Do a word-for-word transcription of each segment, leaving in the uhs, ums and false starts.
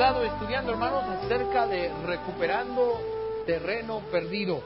estado estudiando, hermanos, acerca de recuperando terreno perdido.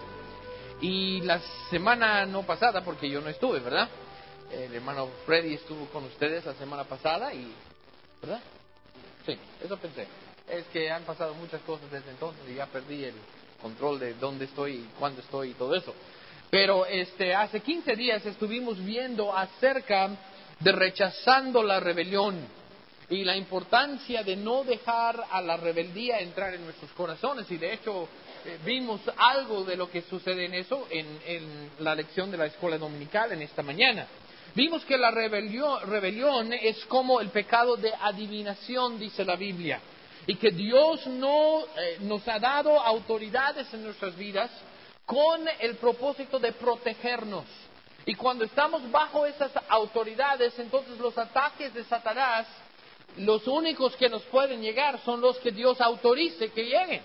Y la semana no pasada, porque yo no estuve, ¿verdad? El hermano Freddy estuvo con ustedes la semana pasada y... ¿verdad? Sí, eso pensé. Es que han pasado muchas cosas desde entonces y ya perdí el control de dónde estoy y cuándo estoy y todo eso. Pero este, hace quince días estuvimos viendo acerca de rechazando la rebelión y la importancia de no dejar a la rebeldía entrar en nuestros corazones. Y de hecho eh, vimos algo de lo que sucede en eso en, en la lección de la escuela dominical en esta mañana. Vimos que la rebelión, rebelión es como el pecado de adivinación, dice la Biblia, y que Dios no eh, nos ha dado autoridades en nuestras vidas con el propósito de protegernos. Y cuando estamos bajo esas autoridades, entonces los ataques de Satanás, los únicos que nos pueden llegar son los que Dios autorice que lleguen,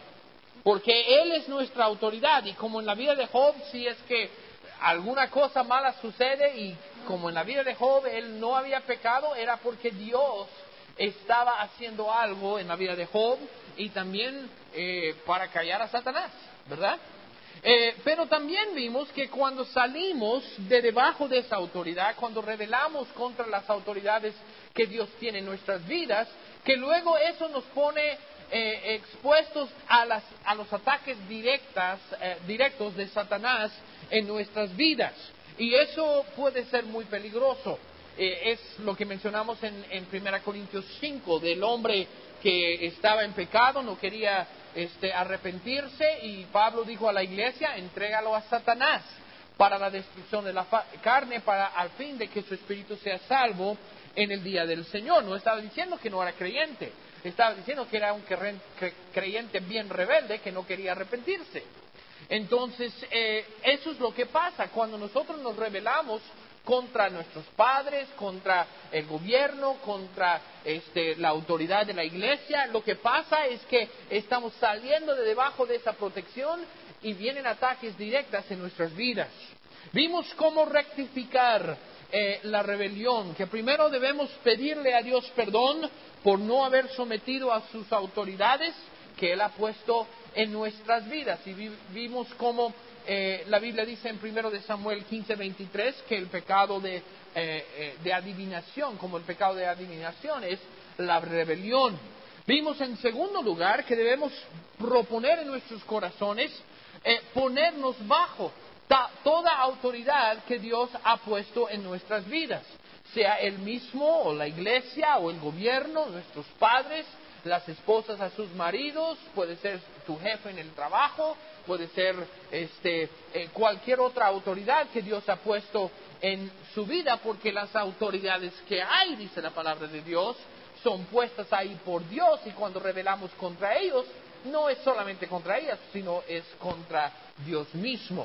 porque Él es nuestra autoridad. Y como en la vida de Job, si es que alguna cosa mala sucede, y como en la vida de Job él no había pecado, era porque Dios estaba haciendo algo en la vida de Job y también eh, para callar a Satanás, ¿verdad? Eh, pero también vimos que cuando salimos de debajo de esa autoridad, cuando rebelamos contra las autoridades que Dios tiene en nuestras vidas, que luego eso nos pone eh, expuestos a, las, a los ataques directas, eh, directos de Satanás en nuestras vidas. Y eso puede ser muy peligroso. Eh, es lo que mencionamos en, en primera Corintios cinco, del hombre que estaba en pecado, no quería este, arrepentirse, y Pablo dijo a la iglesia: entrégalo a Satanás para la destrucción de la carne, para al fin de que su espíritu sea salvo en el día del Señor. No estaba diciendo que no era creyente, estaba diciendo que era un creyente bien rebelde que no quería arrepentirse. Entonces, eh, eso es lo que pasa cuando nosotros nos rebelamos contra nuestros padres, contra el gobierno, contra este, la autoridad de la iglesia. Lo que pasa es que estamos saliendo de debajo de esa protección y vienen ataques directos en nuestras vidas. Vimos cómo rectificar eh, la rebelión, que primero debemos pedirle a Dios perdón por no haber sometido a sus autoridades que Él ha puesto en nuestras vidas. Y vi, vimos cómo eh, la Biblia dice en primero de Samuel quince veintitrés que el pecado de, eh, eh, de adivinación, como el pecado de adivinación es la rebelión. Vimos en segundo lugar que debemos proponer en nuestros corazones eh, ponernos bajo ta, toda autoridad que Dios ha puesto en nuestras vidas, sea Él mismo o la iglesia o el gobierno, nuestros padres, las esposas a sus maridos, puede ser tu jefe en el trabajo, puede ser este, eh, cualquier otra autoridad que Dios ha puesto en su vida, porque las autoridades que hay, dice la palabra de Dios, son puestas ahí por Dios, y cuando rebelamos contra ellos, no es solamente contra ellas, sino es contra Dios mismo.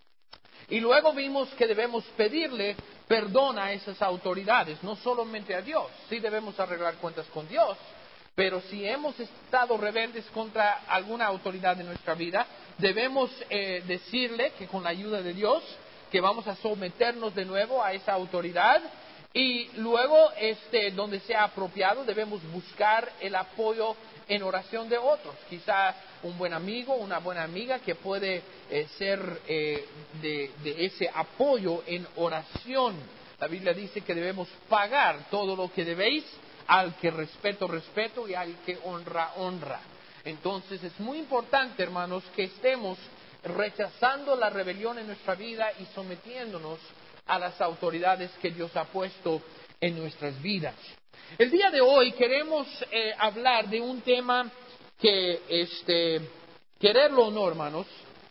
Y luego vimos que debemos pedirle perdón a esas autoridades, no solamente a Dios. Sí debemos arreglar cuentas con Dios, pero si hemos estado rebeldes contra alguna autoridad de nuestra vida, debemos eh, decirle que con la ayuda de Dios, que vamos a someternos de nuevo a esa autoridad, y luego, este, donde sea apropiado, debemos buscar el apoyo en oración de otros. Quizá un buen amigo, una buena amiga que puede eh, ser eh, de, de ese apoyo en oración. La Biblia dice que debemos pagar todo lo que debéis, al que respeto, respeto, y al que honra, honra. Entonces es muy importante, hermanos, que estemos rechazando la rebelión en nuestra vida y sometiéndonos a las autoridades que Dios ha puesto en nuestras vidas. El día de hoy queremos eh, hablar de un tema que, este, quererlo o no, hermanos,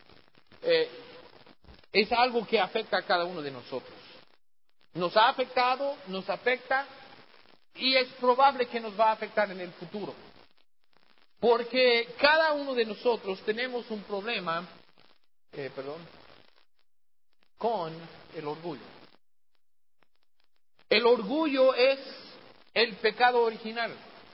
eh, es algo que afecta a cada uno de nosotros. Nos ha afectado, nos afecta, y es probable que nos va a afectar en el futuro. Porque cada uno de nosotros tenemos un problema, eh, perdón, con el orgullo. El orgullo es el pecado original.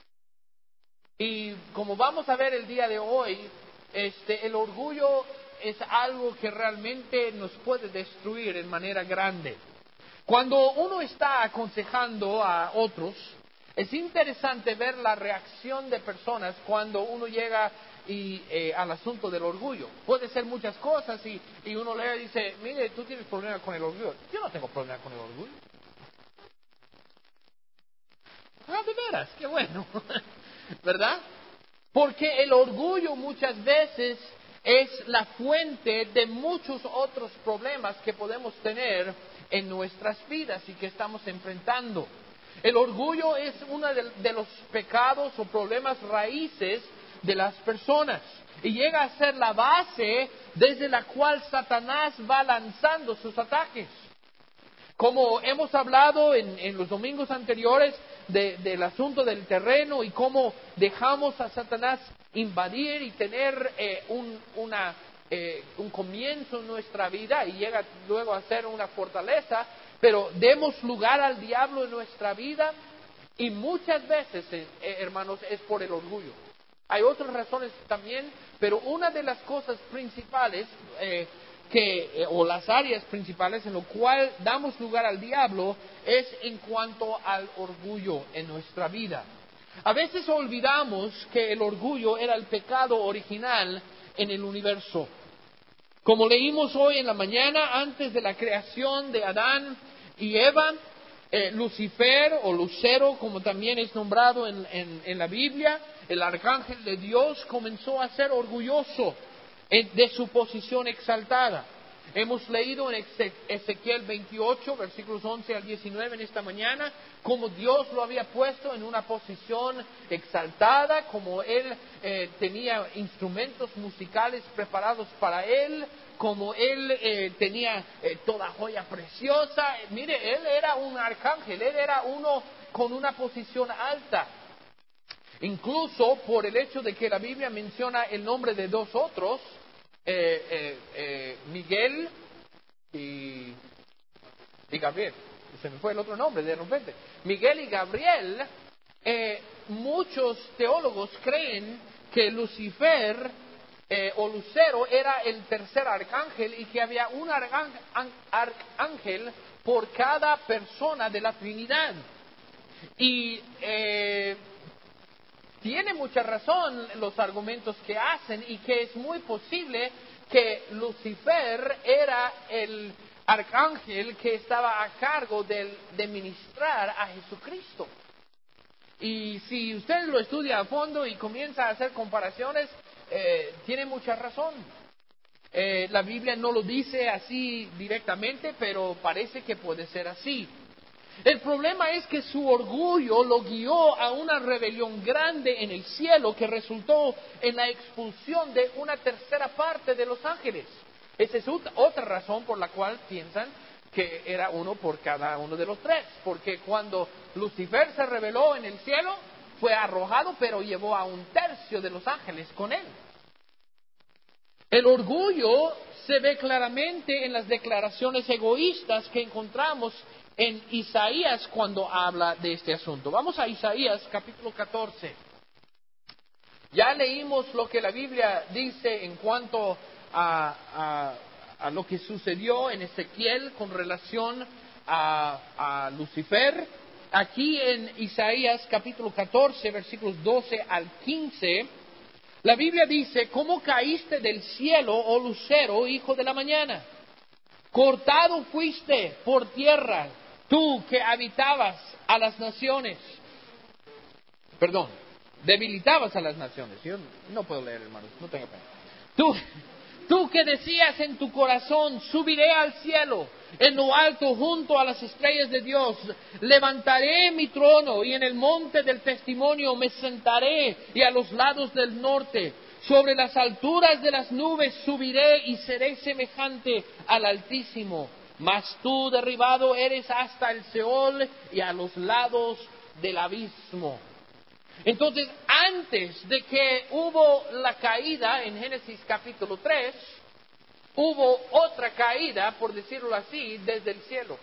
Y como vamos a ver el día de hoy, este, el orgullo es algo que realmente nos puede destruir en manera grande. Cuando uno está aconsejando a otros, Es interesante ver la reacción de personas cuando uno llega y, eh, al asunto del orgullo. Puede ser muchas cosas y, y uno le dice, mire, tú tienes problema con el orgullo. Yo no tengo problema con el orgullo. Ah, de veras, qué bueno. ¿Verdad? Porque el orgullo muchas veces es la fuente de muchos otros problemas que podemos tener en nuestras vidas y que estamos enfrentando. El orgullo es uno de, de los pecados o problemas raíces de las personas y llega a ser la base desde la cual Satanás va lanzando sus ataques. Como hemos hablado en, en los domingos anteriores de, del asunto del terreno y cómo dejamos a Satanás invadir y tener eh, un, una, eh, un comienzo en nuestra vida y llega luego a ser una fortaleza, pero demos lugar al diablo en nuestra vida y muchas veces, eh, hermanos, es por el orgullo. Hay otras razones también, pero una de las cosas principales eh, que, eh, o las áreas principales en lo cual damos lugar al diablo es en cuanto al orgullo en nuestra vida. A veces olvidamos que el orgullo era el pecado original en el universo. Como leímos hoy en la mañana, antes de la creación de Adán y Eva, eh, Lucifer o Lucero, como también es nombrado en, en, en la Biblia, el arcángel de Dios, comenzó a ser orgulloso de su posición exaltada. Hemos leído en Ezequiel veintiocho, versículos once al diecinueve en esta mañana, cómo Dios lo había puesto en una posición exaltada, como Él eh, tenía instrumentos musicales preparados para Él, como Él eh, tenía eh, toda joya preciosa. Mire, Él era un arcángel, Él era uno con una posición alta. Incluso por el hecho de que la Biblia menciona el nombre de dos otros, eh, eh, eh, Miguel y, y Gabriel. Se me fue el otro nombre de repente. Miguel y Gabriel, eh, muchos teólogos creen que Lucifer eh, o Lucero era el tercer arcángel y que había un arcángel por cada persona de la Trinidad. Y eh, tiene mucha razón los argumentos que hacen y que es muy posible que Lucifer era el arcángel que estaba a cargo de, de ministrar a Jesucristo. Y si usted lo estudia a fondo y comienza a hacer comparaciones, eh, tiene mucha razón. Eh, la Biblia no lo dice así directamente, pero parece que puede ser así. El problema es que su orgullo lo guió a una rebelión grande en el cielo que resultó en la expulsión de una tercera parte de los ángeles. Esa es otra razón por la cual piensan que era uno por cada uno de los tres. Porque cuando Lucifer se rebeló en el cielo, fue arrojado, pero llevó a un tercio de los ángeles con él. El orgullo se ve claramente en las declaraciones egoístas que encontramos en Isaías cuando habla de este asunto. Vamos a Isaías capítulo catorce. Ya leímos lo que la Biblia dice en cuanto a, a, a lo que sucedió en Ezequiel con relación a, a Lucifer. Aquí en Isaías capítulo catorce, versículos doce al quince, la Biblia dice: ¿Cómo caíste del cielo, oh lucero, hijo de la mañana? Cortado fuiste por tierra, tú que habitabas a las naciones. Perdón, debilitabas a las naciones. Yo no puedo leer, hermanos, no tengo pena. Tú, tú que decías en tu corazón: subiré al cielo, en lo alto junto a las estrellas de Dios. Levantaré mi trono y en el monte del testimonio me sentaré, y a los lados del norte. Sobre las alturas de las nubes subiré y seré semejante al Altísimo. Mas tú derribado eres hasta el Seol y a los lados del abismo. Entonces, antes de que hubo la caída en Génesis capítulo tres, hubo otra caída, por decirlo así, desde el cielo.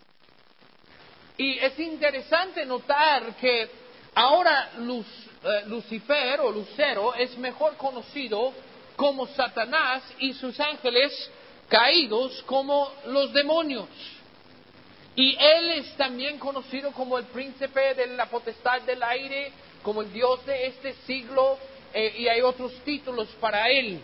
Y es interesante notar que ahora Luz, eh, Lucifer o Lucero es mejor conocido como Satanás y sus ángeles caídos como los demonios. Y él es también conocido como el príncipe de la potestad del aire, como el Dios de este siglo, eh, y hay otros títulos para él.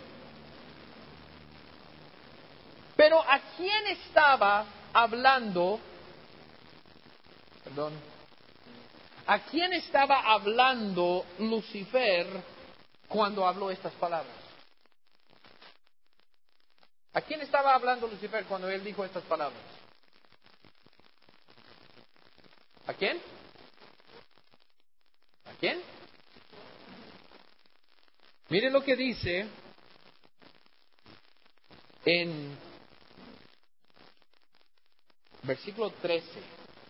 Pero ¿a quién estaba hablando? Perdón. ¿A quién estaba hablando Lucifer cuando habló estas palabras? ¿A quién estaba hablando Lucifer cuando él dijo estas palabras? ¿A quién? ¿A quién? Miren lo que dice en versículo trece.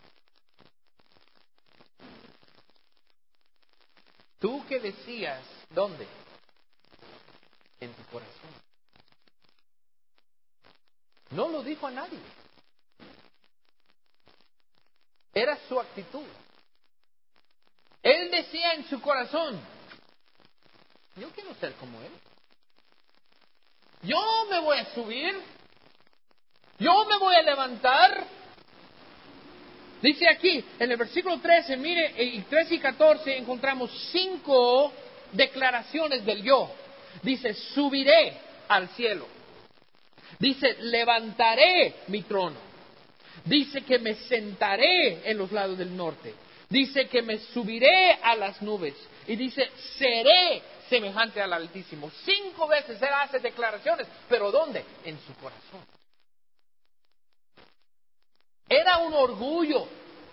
Tú que decías, ¿dónde? En tu corazón. No lo dijo a nadie. Era su actitud. Él decía en su corazón, yo quiero ser como él. Yo me voy a subir. Yo me voy a levantar. Dice aquí, en el versículo trece, mire, y trece y catorce encontramos cinco declaraciones del yo. Dice, subiré al cielo. Dice, levantaré mi trono. Dice que me sentaré en los lados del norte. Dice que me subiré a las nubes. Y dice, seré semejante al Altísimo. Cinco veces él hace declaraciones. ¿Pero dónde? En su corazón. Era un orgullo.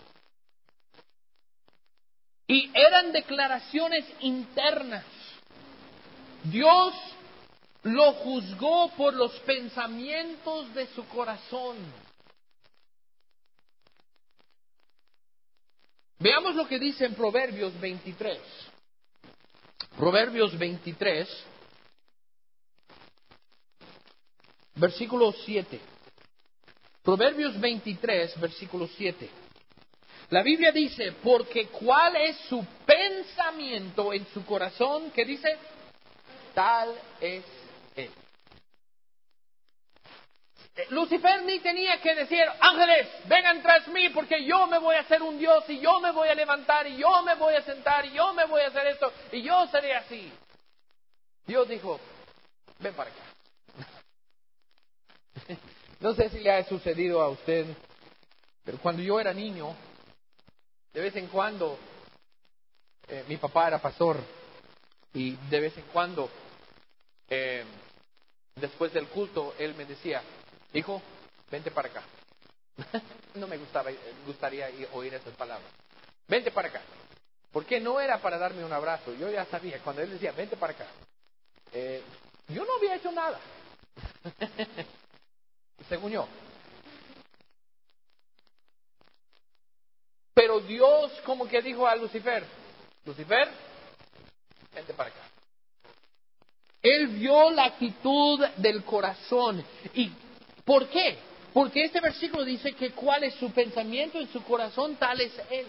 Y eran declaraciones internas. Dios lo juzgó por los pensamientos de su corazón. Veamos lo que dice en Proverbios veintitrés. Proverbios veintitrés, versículo siete. Proverbios veintitrés, versículo siete. La Biblia dice, porque cuál es su pensamiento en su corazón, ¿qué dice? Tal es él. Lucifer ni tenía que decir, ángeles, vengan tras mí porque yo me voy a hacer un Dios y yo me voy a levantar y yo me voy a sentar y yo me voy a hacer esto y yo seré así. Dios dijo, ven para acá. No sé si le ha sucedido a usted, pero cuando yo era niño, de vez en cuando, eh, mi papá era pastor y de vez en cuando, eh, después del culto, él me decía, hijo, vente para acá. No me gustaba, gustaría oír esas palabras. Vente para acá. Porque no era para darme un abrazo. Yo ya sabía, cuando él decía, vente para acá. Eh, yo no había hecho nada. Según yo. Pero Dios como que dijo a Lucifer, Lucifer, vente para acá. Él vio la actitud del corazón. ¿Y por qué? Porque este versículo dice que cuál es su pensamiento en su corazón, tal es él.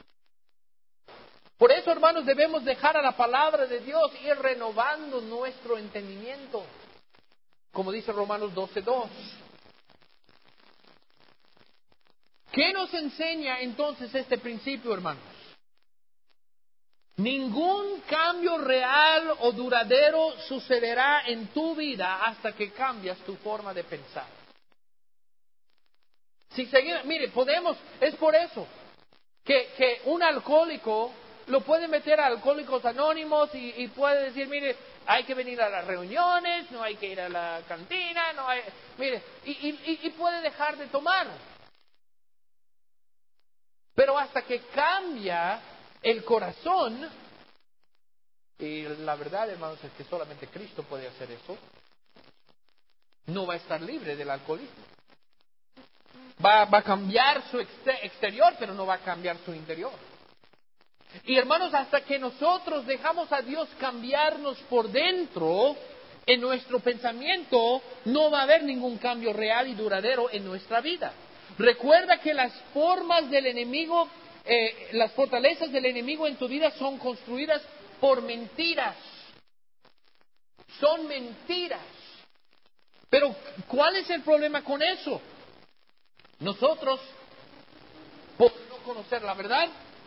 Por eso, hermanos, debemos dejar a la palabra de Dios ir renovando nuestro entendimiento. Como dice Romanos doce dos. ¿Qué nos enseña entonces este principio, hermanos? Ningún cambio real o duradero sucederá en tu vida hasta que cambias tu forma de pensar. Si seguimos, mire, podemos, es por eso que, que un alcohólico lo puede meter a Alcohólicos Anónimos y, y puede decir, mire, hay que venir a las reuniones, no hay que ir a la cantina, no hay, mire, y, y, y puede dejar de tomar. Pero hasta que cambia el corazón, y la verdad, hermanos, es que solamente Cristo puede hacer eso, no va a estar libre del alcoholismo. Va, va a cambiar su exterior, pero no va a cambiar su interior. Y hermanos, hasta que nosotros dejamos a Dios cambiarnos por dentro, en nuestro pensamiento, no va a haber ningún cambio real y duradero en nuestra vida. Recuerda que las formas del enemigo, eh, las fortalezas del enemigo en tu vida son construidas por mentiras. Son mentiras. Pero, ¿cuál es el problema con eso? Nosotros por no conocer la verdad.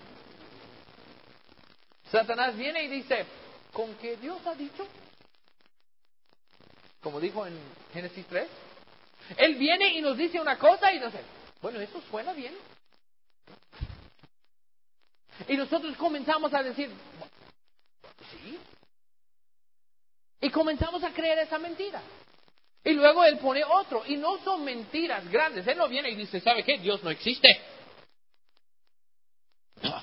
Satanás viene y dice, ¿con qué Dios ha dicho? Como dijo en Génesis tres. Él viene y nos dice una cosa y nos dice, bueno, eso suena bien. Y nosotros comenzamos a decir, sí. Y comenzamos a creer esa mentira. Y luego Él pone otro. Y no son mentiras grandes. Él no viene y dice, ¿sabe qué? Dios no existe. No.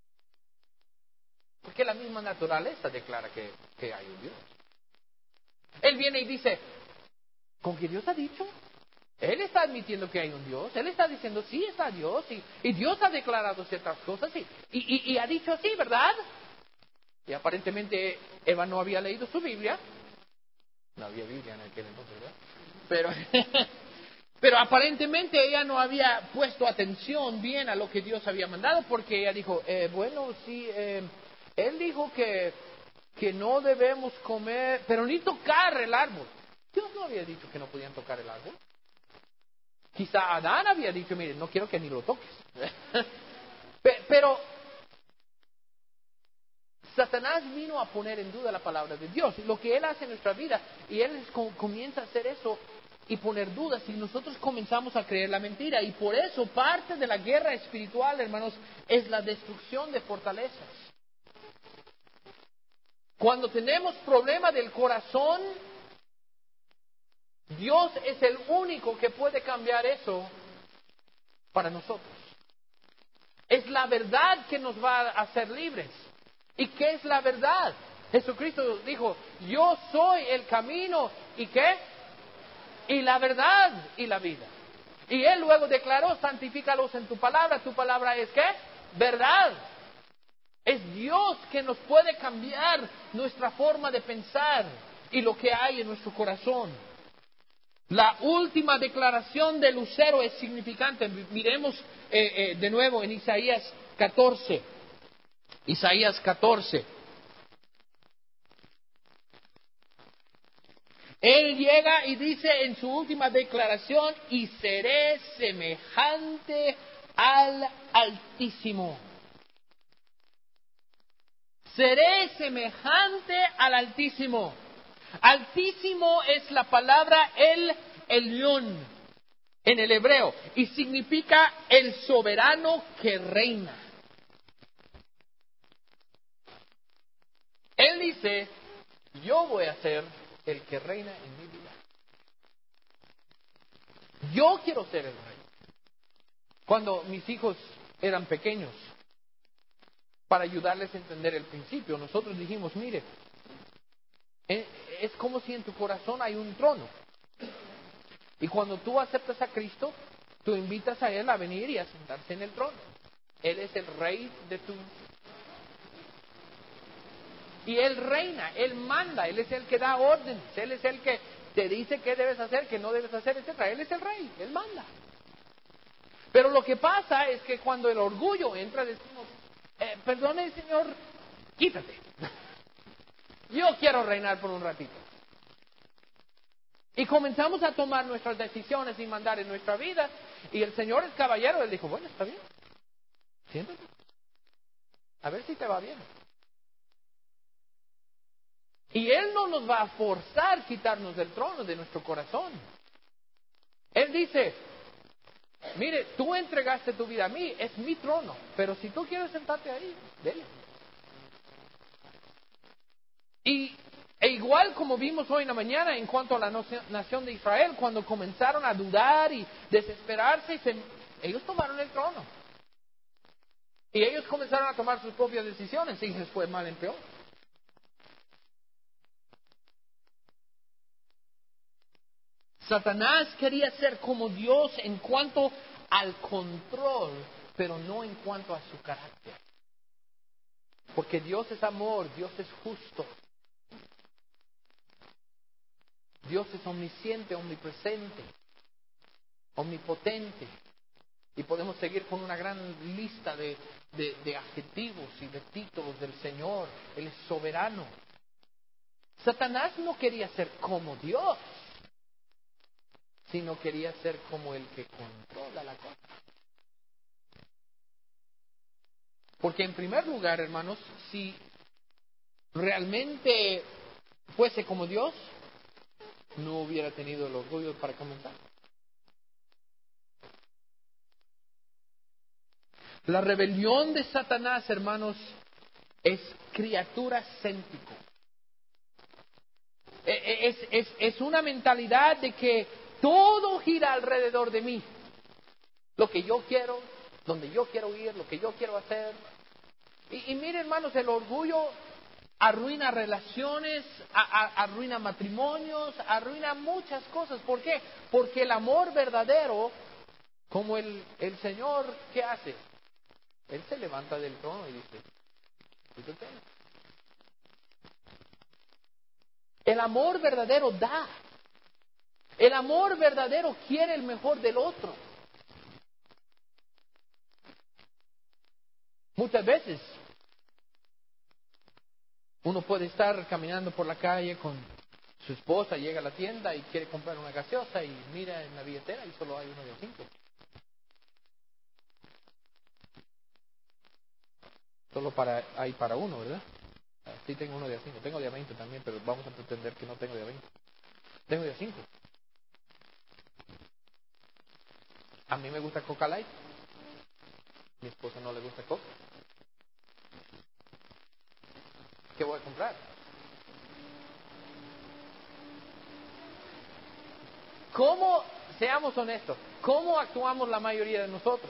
Porque la misma naturaleza declara que, que hay un Dios. Él viene y dice, ¿con qué Dios ha dicho? Él está admitiendo que hay un Dios. Él está diciendo, sí, está Dios. Y, y Dios ha declarado ciertas cosas. Y, y, y, y ha dicho así, ¿verdad? Y aparentemente Eva no había leído su Biblia. No había Biblia en aquel entonces, ¿verdad? Pero, pero aparentemente ella no había puesto atención bien a lo que Dios había mandado, porque ella dijo, eh, bueno, sí, eh, Él dijo que, que no debemos comer, pero ni tocar el árbol. Dios no había dicho que no podían tocar el árbol. Quizá Adán había dicho, mire, no quiero que ni lo toques. Pero Satanás vino a poner en duda la palabra de Dios. Lo que él hace en nuestra vida, y él comienza a hacer eso y poner dudas, y nosotros comenzamos a creer la mentira. Y por eso parte de la guerra espiritual, hermanos, es la destrucción de fortalezas. Cuando tenemos problema del corazón, Dios es el único que puede cambiar eso para nosotros. Es la verdad que nos va a hacer libres. ¿Y qué es la verdad? Jesucristo dijo, yo soy el camino, ¿y qué? Y la verdad y la vida. Y Él luego declaró, santifícalos en tu palabra. ¿Tu palabra es qué? Verdad. Es Dios que nos puede cambiar nuestra forma de pensar y lo que hay en nuestro corazón. La última declaración de Lucero es significante. Miremos eh, eh, de nuevo en Isaías catorce. Isaías catorce. Él llega y dice en su última declaración, y seré semejante al Altísimo. Seré semejante al Altísimo. Altísimo es la palabra el Elión en el hebreo y significa el soberano que reina. Él dice, yo voy a ser el que reina en mi vida. Yo quiero ser el rey. Cuando mis hijos eran pequeños, para ayudarles a entender el principio, nosotros dijimos, mire, es como si en tu corazón hay un trono. Y cuando tú aceptas a Cristo, tú invitas a Él a venir y a sentarse en el trono. Él es el rey de tu... Y Él reina, Él manda, Él es el que da órdenes, Él es el que te dice qué debes hacer, qué no debes hacer, etcétera. Él es el rey, Él manda. Pero lo que pasa es que cuando el orgullo entra, decimos, eh, perdone, Señor, quítate. Yo quiero reinar por un ratito. Y comenzamos a tomar nuestras decisiones y mandar en nuestra vida. Y el Señor es caballero, Él dijo, bueno, está bien, siéntate. A ver si te va bien. Y Él no nos va a forzar a quitarnos del trono de nuestro corazón. Él dice, mire, tú entregaste tu vida a mí, es mi trono, pero si tú quieres sentarte ahí, dele. Y e igual como vimos hoy en la mañana en cuanto a la nación de Israel, cuando comenzaron a dudar y desesperarse, se, ellos tomaron el trono. Y ellos comenzaron a tomar sus propias decisiones y les fue mal en peor. Satanás quería ser como Dios en cuanto al control, pero no en cuanto a su carácter. Porque Dios es amor, Dios es justo. Dios es omnisciente, omnipresente, omnipotente. Y podemos seguir con una gran lista de, de, de adjetivos y de títulos del Señor. Él es soberano. Satanás no quería ser como Dios, sino quería ser como el que controla la cosa. Porque en primer lugar, hermanos, si realmente fuese como Dios, no hubiera tenido el orgullo para comenzar. La rebelión de Satanás, hermanos, es criatura céntrico. Es, es, es una mentalidad de que todo gira alrededor de mí. Lo que yo quiero, donde yo quiero ir, lo que yo quiero hacer. Y, y miren, hermanos, el orgullo arruina relaciones, a, a, arruina matrimonios, arruina muchas cosas. ¿Por qué? Porque el amor verdadero, como el, el Señor, ¿qué hace? Él se levanta del trono y dice, ¿tú te El amor verdadero da. El amor verdadero quiere el mejor del otro. Muchas veces uno puede estar caminando por la calle con su esposa, llega a la tienda y quiere comprar una gaseosa y mira en la billetera y solo hay uno de cinco. Solo para, hay para uno, ¿verdad? Sí tengo uno de cinco, tengo de veinte también, pero vamos a pretender que no tengo de veinte. Tengo de cinco. A mí me gusta Coca Light. A mi esposa no le gusta Coca. ¿Qué voy a comprar? ¿Cómo, seamos honestos, cómo actuamos la mayoría de nosotros?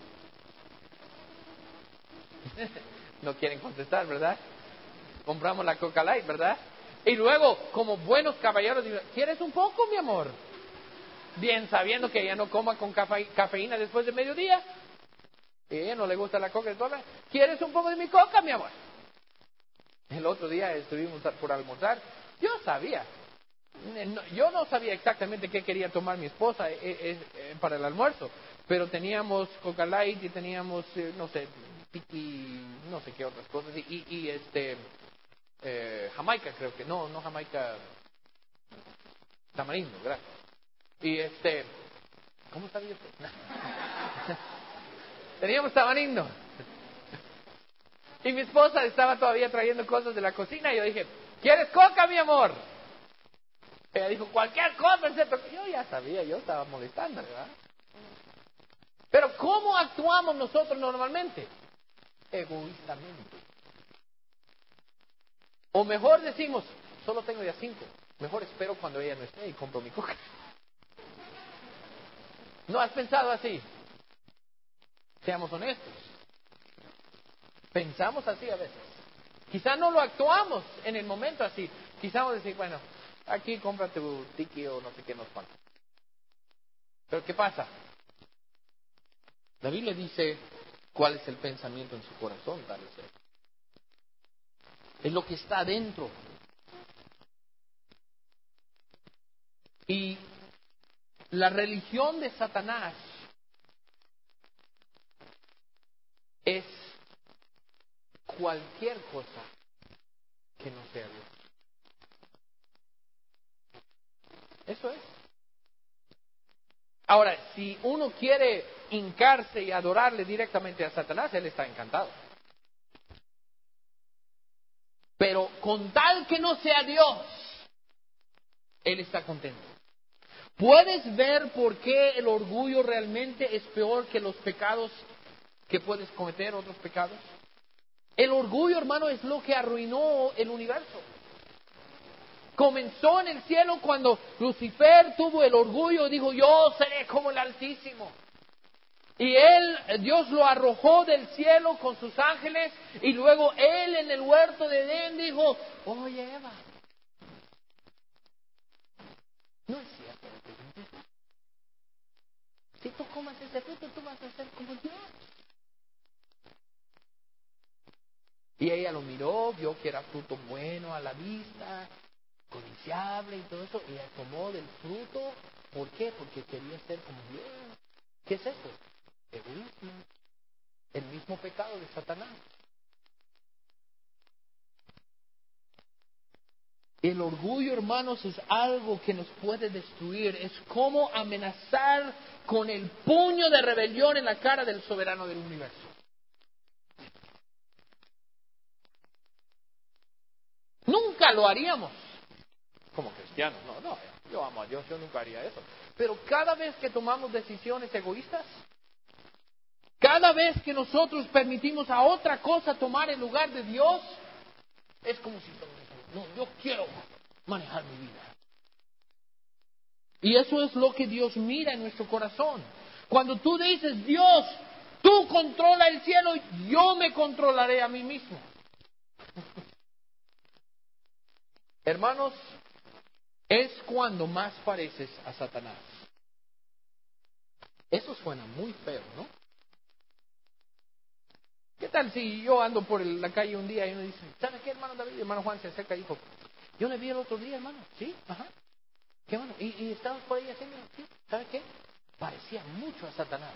No quieren contestar, ¿verdad? Compramos la Coca Light, ¿verdad? Y luego, como buenos caballeros, ¿quieres un poco, mi amor? Bien sabiendo que ella no coma con cafe, cafeína después de mediodía. Y a ella no le gusta la Coca de todas. ¿Quieres un poco de mi Coca, mi amor? El otro día estuvimos por almorzar. Yo sabía. Yo no sabía exactamente qué quería tomar mi esposa para el almuerzo. Pero teníamos Coca Light y teníamos, no sé, piqui, no sé qué otras cosas. Y, y, y este, eh, Jamaica creo que. No, no Jamaica. Tamarindo, gracias. Y este, ¿cómo sabía usted? Teníamos tamarindo. Y mi esposa estaba todavía trayendo cosas de la cocina y yo dije, ¿quieres Coca, mi amor? Ella dijo, cualquier cosa, excepto que yo ya sabía, yo estaba molestando, ¿verdad? Pero ¿cómo actuamos nosotros normalmente? Egoístamente. O mejor decimos, solo tengo ya cinco. Mejor espero cuando ella no esté y compro mi Coca. ¿No has pensado así? Seamos honestos. Pensamos así a veces. Quizá no lo actuamos en el momento así. Quizá vamos a decir, bueno, aquí cómprate tu tiki o no sé qué nos falta. Pero ¿qué pasa? La Biblia dice cuál es el pensamiento en su corazón, tal vez. Es lo que está adentro. Y la religión de Satanás es cualquier cosa que no sea Dios. Eso es. Ahora, si uno quiere hincarse y adorarle directamente a Satanás, él está encantado. Pero con tal que no sea Dios, él está contento. ¿Puedes ver por qué el orgullo realmente es peor que los pecados que puedes cometer, otros pecados? El orgullo, hermano, es lo que arruinó el universo. Comenzó en el cielo cuando Lucifer tuvo el orgullo y dijo, yo seré como el Altísimo. Y él, Dios lo arrojó del cielo con sus ángeles y luego él en el huerto de Edén dijo, oye Eva, no es cierto. Si tú comas ese fruto, tú vas a ser como Dios. Y ella lo miró, vio que era fruto bueno a la vista, codiciable y todo eso, y ella tomó del fruto. ¿Por qué? Porque quería ser como Dios. ¿Qué es eso? Egoísmo. El mismo pecado de Satanás. El orgullo, hermanos, es algo que nos puede destruir. Es como amenazar con el puño de rebelión en la cara del soberano del universo. Nunca lo haríamos como cristianos. No, no, yo amo a Dios, yo nunca haría eso. Pero cada vez que tomamos decisiones egoístas, cada vez que nosotros permitimos a otra cosa tomar el lugar de Dios, es como si no, yo quiero manejar mi vida. Y eso es lo que Dios mira en nuestro corazón. Cuando tú dices, Dios, tú controla el cielo, yo me controlaré a mí mismo. Hermanos, es cuando más pareces a Satanás. Eso suena muy feo, ¿no? ¿Qué tal si yo ando por la calle un día y uno dice, ¿sabe qué, hermano David? Hermano Juan se acerca y dijo, yo le vi el otro día, hermano. Sí, ajá. ¿Qué, hermano? ¿Y, y estabas por ahí haciendo? Sí, ¿sabe qué? Parecía mucho a Satanás.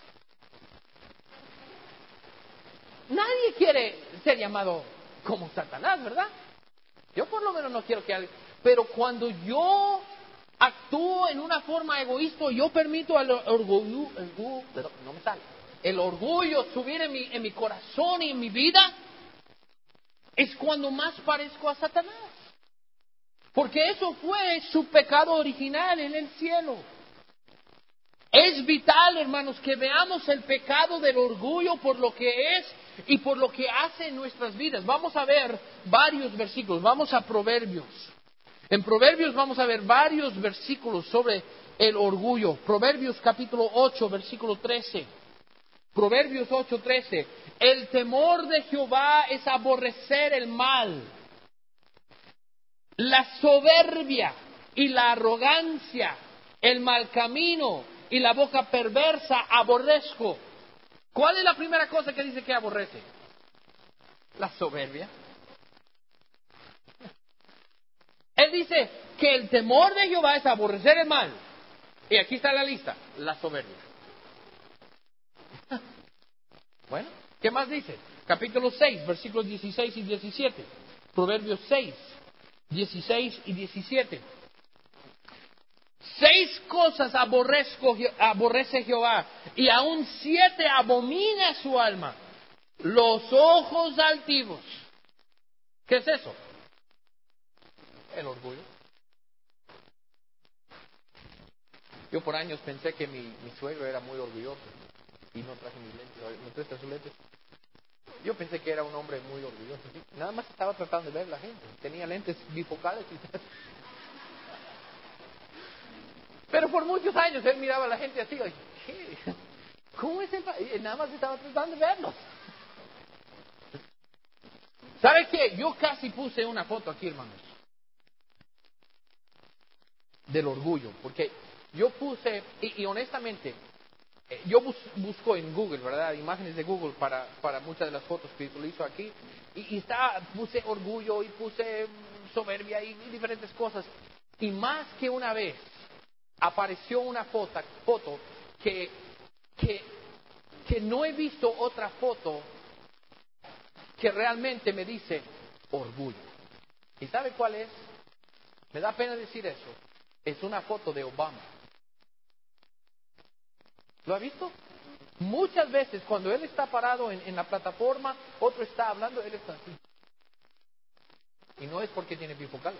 Nadie quiere ser llamado como Satanás, ¿verdad? Yo por lo menos no quiero que alguien... Pero cuando yo actúo en una forma egoísta, yo permito al orgullo, orgullo no me sale, el orgullo subir en mi, en mi corazón y en mi vida, es cuando más parezco a Satanás. Porque eso fue su pecado original en el cielo. Es vital, hermanos, que veamos el pecado del orgullo por lo que es y por lo que hace en nuestras vidas. Vamos a ver varios versículos. Vamos a Proverbios. En Proverbios vamos a ver varios versículos sobre el orgullo. Proverbios capítulo ocho, versículo trece. Proverbios ocho, trece. El temor de Jehová es aborrecer el mal. La soberbia y la arrogancia, el mal camino y la boca perversa aborrezco. ¿Cuál es la primera cosa que dice que aborrece? La soberbia. Él dice que el temor de Jehová es aborrecer el mal. Y aquí está la lista, la soberbia. Bueno, ¿qué más dice? Capítulo seis, versículos dieciséis y diecisiete. Proverbios seis, dieciséis y diecisiete. Seis cosas aborrezco, aborrece Jehová, y aún siete abomina su alma. Los ojos altivos. ¿Qué es eso? El orgullo. Yo por años pensé que mi, mi suegro era muy orgulloso y no traje mis lentes. ¿No traje sus lentes? Yo pensé que era un hombre muy orgulloso. ¿Sí? Nada más estaba tratando de ver la gente. Tenía lentes bifocales y pero por muchos años él miraba a la gente así. Oye, ¿qué? ¿Cómo es el pa-? Y nada más estaba tratando de verlos. ¿Sabe qué? Yo casi puse una foto aquí, hermanos, del orgullo. Porque yo puse, y, y honestamente, yo bus, busco en Google, ¿verdad? Imágenes de Google para, para muchas de las fotos que utilizo aquí. Y, y está, puse orgullo y puse soberbia y, y diferentes cosas. Y más que una vez apareció una foto, foto que, que, que no he visto otra foto que realmente me dice orgullo. ¿Y sabe cuál es? Me da pena decir eso. Es una foto de Obama. ¿Lo ha visto? Muchas veces cuando él está parado en, en la plataforma, otro está hablando, él está así. Y no es porque tiene bifocales.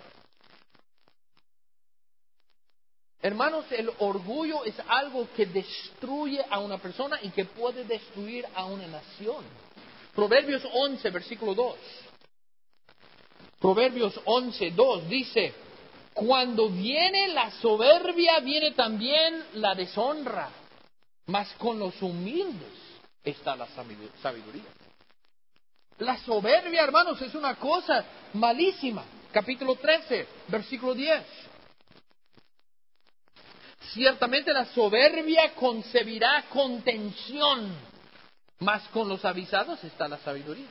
Hermanos, el orgullo es algo que destruye a una persona y que puede destruir a una nación. Proverbios once, versículo dos. Proverbios once, dos dice, cuando viene la soberbia, viene también la deshonra, mas con los humildes está la sabiduría. La soberbia, hermanos, es una cosa malísima. Capítulo trece, versículo diez. Ciertamente la soberbia concebirá contención, mas con los avisados está la sabiduría.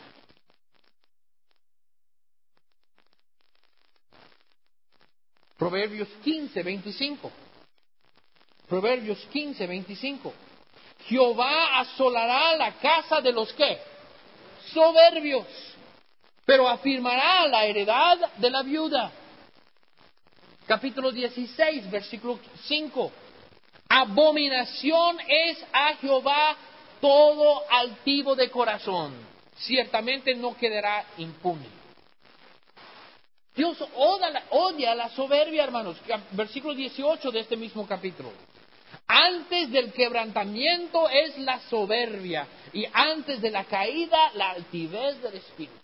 Proverbios quince, veinticinco. Proverbios quince, veinticinco. Jehová asolará la casa de los que soberbios, pero afirmará la heredad de la viuda. Capítulo dieciséis, versículo cinco. Abominación es a Jehová todo altivo de corazón, ciertamente no quedará impune. Dios odia la, odia la soberbia, hermanos. Versículo dieciocho de este mismo capítulo. Antes del quebrantamiento es la soberbia, y antes de la caída la altivez del espíritu.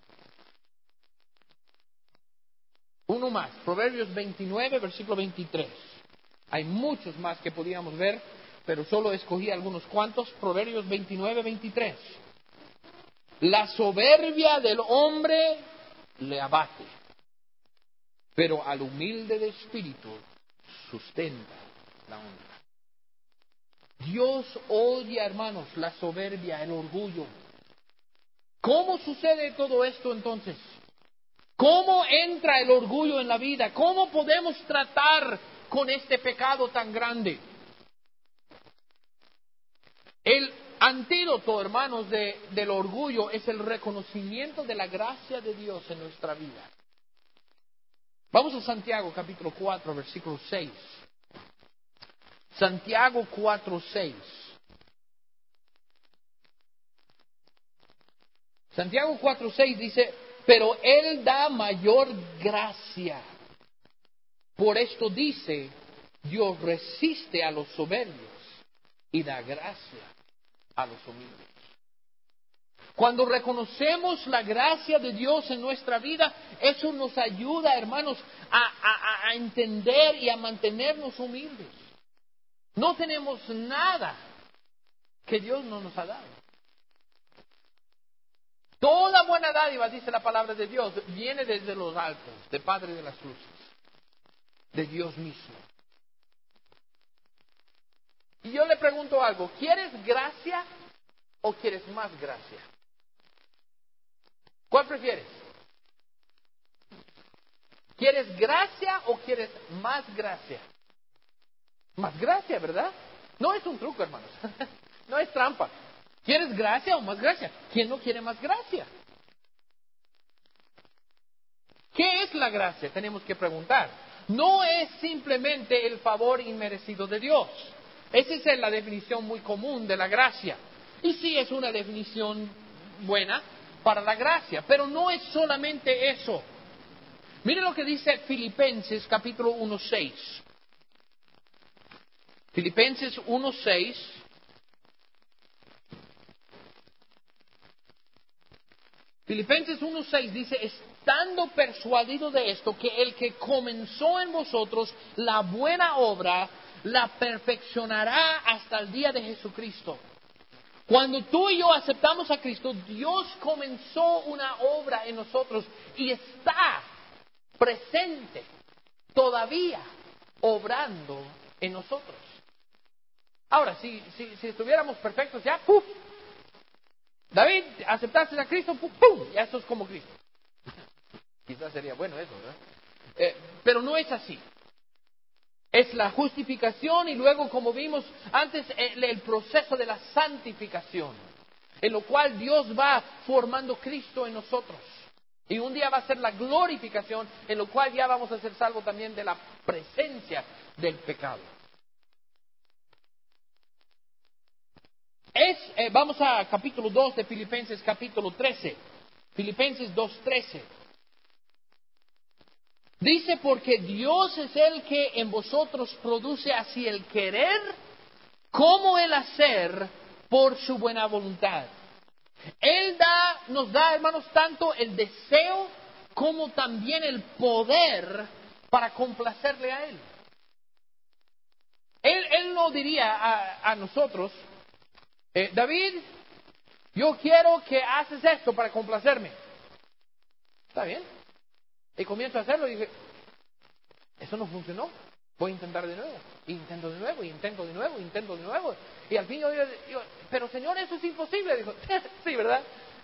Uno más, Proverbios veintinueve, versículo veintitrés. Hay muchos más que podíamos ver, pero solo escogí algunos cuantos. Proverbios veintinueve, veintitrés. La soberbia del hombre le abate, pero al humilde de espíritu sustenta la honra. Dios odia, hermanos, la soberbia, el orgullo. ¿Cómo sucede todo esto entonces? ¿Cómo entra el orgullo en la vida? ¿Cómo podemos tratar con este pecado tan grande? El antídoto, hermanos, de, del orgullo es el reconocimiento de la gracia de Dios en nuestra vida. Vamos a Santiago capítulo cuatro, versículo seis. Santiago cuatro, seis. Santiago cuatro, seis dice, pero Él da mayor gracia. Por esto dice, Dios resiste a los soberbios y da gracia a los humildes. Cuando reconocemos la gracia de Dios en nuestra vida, eso nos ayuda, hermanos, a, a, a entender y a mantenernos humildes. No tenemos nada que Dios no nos ha dado. Toda buena dádiva, dice la palabra de Dios, viene desde los altos, de Padre de las luces, de Dios mismo. Y yo le pregunto algo, ¿quieres gracia o quieres más gracia? ¿Cuál prefieres? ¿Quieres gracia o quieres más gracia? Más gracia, ¿verdad? No es un truco, hermanos. No es trampa. ¿Quieres gracia o más gracia? ¿Quién no quiere más gracia? ¿Qué es la gracia? Tenemos que preguntar. No es simplemente el favor inmerecido de Dios. Esa es la definición muy común de la gracia. Y sí es una definición buena para la gracia, pero no es solamente eso. Mire lo que dice Filipenses capítulo uno, seis. Filipenses uno, seis. Filipenses uno, seis dice, estando persuadido de esto, que el que comenzó en vosotros la buena obra, la perfeccionará hasta el día de Jesucristo. Cuando tú y yo aceptamos a Cristo, Dios comenzó una obra en nosotros y está presente, todavía obrando en nosotros. Ahora, si, si, si estuviéramos perfectos ya, ¡puf! David, aceptaste a Cristo, ¡pum! ¡pum! Ya sos como Cristo. Quizás sería bueno eso, ¿verdad? Eh, pero no es así. Es la justificación y luego, como vimos antes, el, el proceso de la santificación, en lo cual Dios va formando Cristo en nosotros. Y un día va a ser la glorificación, en lo cual ya vamos a ser salvos también de la presencia del pecado. Es, eh, vamos a capítulo dos de Filipenses, capítulo trece. Filipenses dos, trece. Dice, porque Dios es el que en vosotros produce así el querer como el hacer por su buena voluntad. Él da, nos da, hermanos, tanto el deseo como también el poder para complacerle a Él. Él, él no diría a, a nosotros, eh, David, yo quiero que haces esto para complacerme. ¿Está bien? Y comienzo a hacerlo y dije, eso no funcionó. Voy a intentar de nuevo. Y intento de nuevo, y intento de nuevo, y intento de nuevo. Y al fin yo digo, pero Señor, eso es imposible. Dijo, sí, ¿verdad?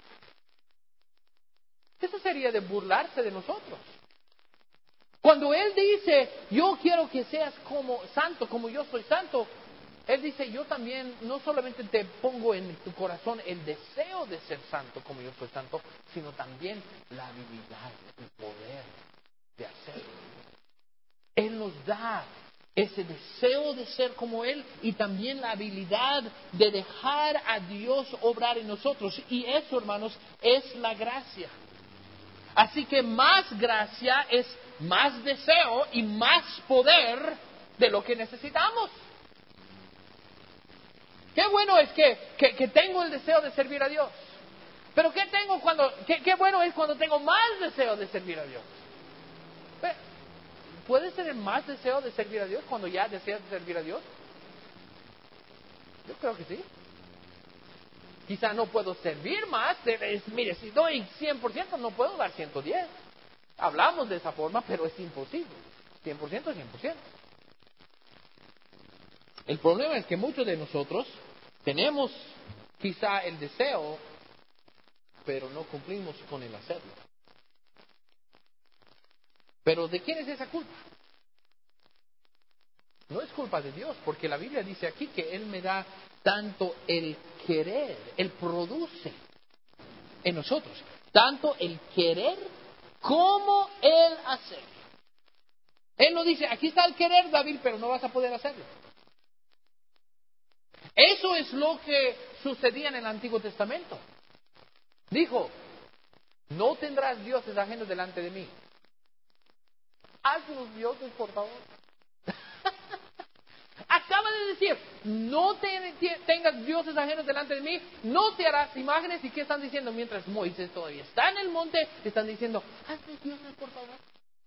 Eso sería de burlarse de nosotros. Cuando Él dice, yo quiero que seas como santo, como yo soy santo, Él dice, yo también no solamente te pongo en tu corazón el deseo de ser santo, como yo soy santo, sino también la habilidad, el poder de hacerlo. Él nos da ese deseo de ser como Él y también la habilidad de dejar a Dios obrar en nosotros. Y eso, hermanos, es la gracia. Así que más gracia es más deseo y más poder de lo que necesitamos. Qué bueno es que, que, que tengo el deseo de servir a Dios. Pero qué tengo cuando, qué, qué bueno es cuando tengo más deseo de servir a Dios. ¿Puedes tener más deseo de servir a Dios cuando ya deseas servir a Dios? Yo creo que sí. Quizá no puedo servir más. Mire, si doy cien por ciento no puedo dar ciento diez. Hablamos de esa forma, pero es imposible. cien por ciento es cien por ciento. El problema es que muchos de nosotros tenemos quizá el deseo, pero no cumplimos con el hacerlo. Pero ¿de quién es esa culpa? No es culpa de Dios, porque la Biblia dice aquí que Él me da tanto el querer, Él produce en nosotros, tanto el querer como el hacer. Él no dice, aquí está el querer, David, pero no vas a poder hacerlo. Eso es lo que sucedía en el Antiguo Testamento. Dijo, no tendrás dioses ajenos delante de mí. Haz unos dioses, por favor. Acaba de decir, no te, te, tengas dioses ajenos delante de mí, no te harás imágenes. ¿Y qué están diciendo? Mientras Moisés todavía está en el monte, están diciendo, hazme dioses, por favor.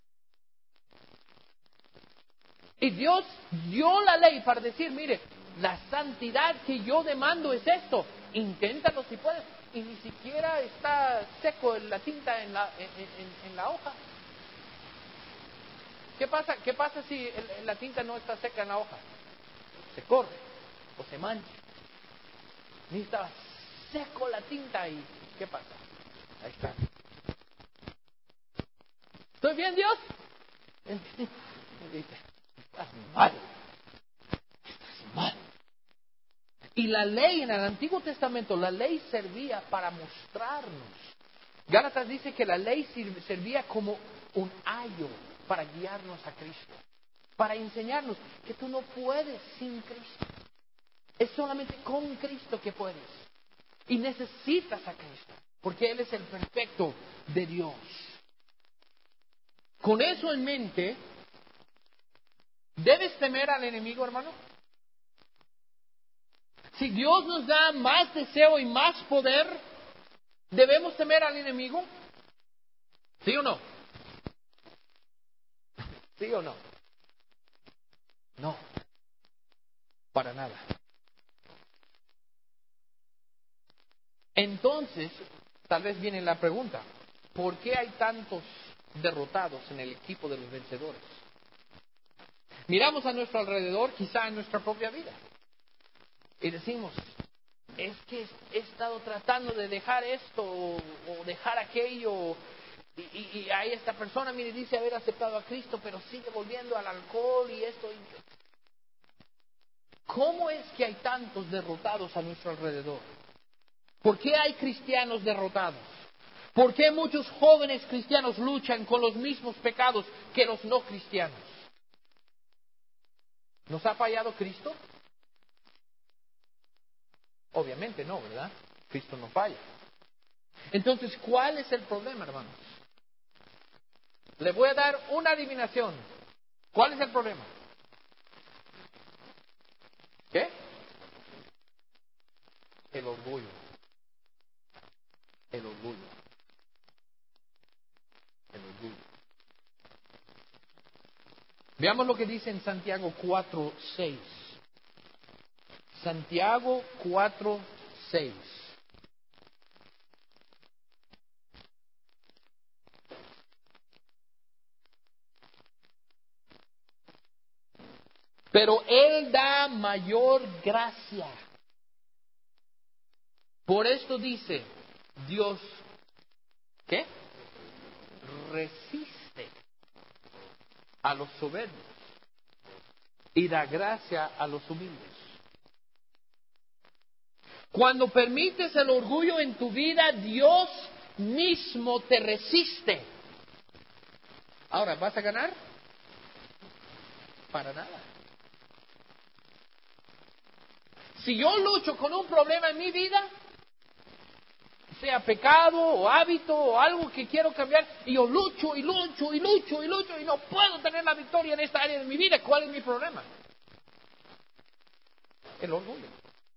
Y Dios dio la ley para decir, mire, la santidad que yo demando es esto, inténtalo si puedes. Y ni siquiera está seco la tinta en la, en, en, en la hoja. ¿Qué pasa, qué pasa si el, la tinta no está seca en la hoja? Se corre o se mancha. Ni estaba seco la tinta y ¿qué pasa? Ahí está. ¿Estoy bien, Dios? Me dice, estás mal. Estás mal. Y la ley en el Antiguo Testamento, la ley servía para mostrarnos. Gálatas dice que la ley servía como un ayo para guiarnos a Cristo. Para enseñarnos que tú no puedes sin Cristo. Es solamente con Cristo que puedes. Y necesitas a Cristo. Porque Él es el perfecto de Dios. Con eso en mente, ¿debes temer al enemigo, hermano? Si Dios nos da más deseo y más poder, ¿debemos temer al enemigo? ¿Sí o no? ¿Sí o no? No. Para nada. Entonces, tal vez viene la pregunta, ¿por qué hay tantos derrotados en el equipo de los vencedores? Miramos a nuestro alrededor, quizá en nuestra propia vida, y decimos, es que he estado tratando de dejar esto o, o dejar aquello, y, y, y hay esta persona, mire, dice haber aceptado a Cristo, pero sigue volviendo al alcohol y esto. ¿Cómo es que hay tantos derrotados a nuestro alrededor? ¿Por qué hay cristianos derrotados? ¿Por qué muchos jóvenes cristianos luchan con los mismos pecados que los no cristianos? ¿Nos ha fallado Cristo? Obviamente no, ¿verdad? Cristo no falla. Entonces, ¿cuál es el problema, hermanos? Le voy a dar una adivinación. ¿Cuál es el problema? ¿Qué? El orgullo. El orgullo. El orgullo. Veamos lo que dice en Santiago cuatro seis. Santiago cuatro seis. Pero Él da mayor gracia. Por esto dice, Dios, ¿qué? Resiste a los soberbios y da gracia a los humildes. Cuando permites el orgullo en tu vida, Dios mismo te resiste. Ahora, ¿vas a ganar? Para nada. Si yo lucho con un problema en mi vida, sea pecado o hábito o algo que quiero cambiar, y yo lucho y lucho y lucho y lucho y no puedo tener la victoria en esta área de mi vida. ¿Cuál es mi problema? El orgullo.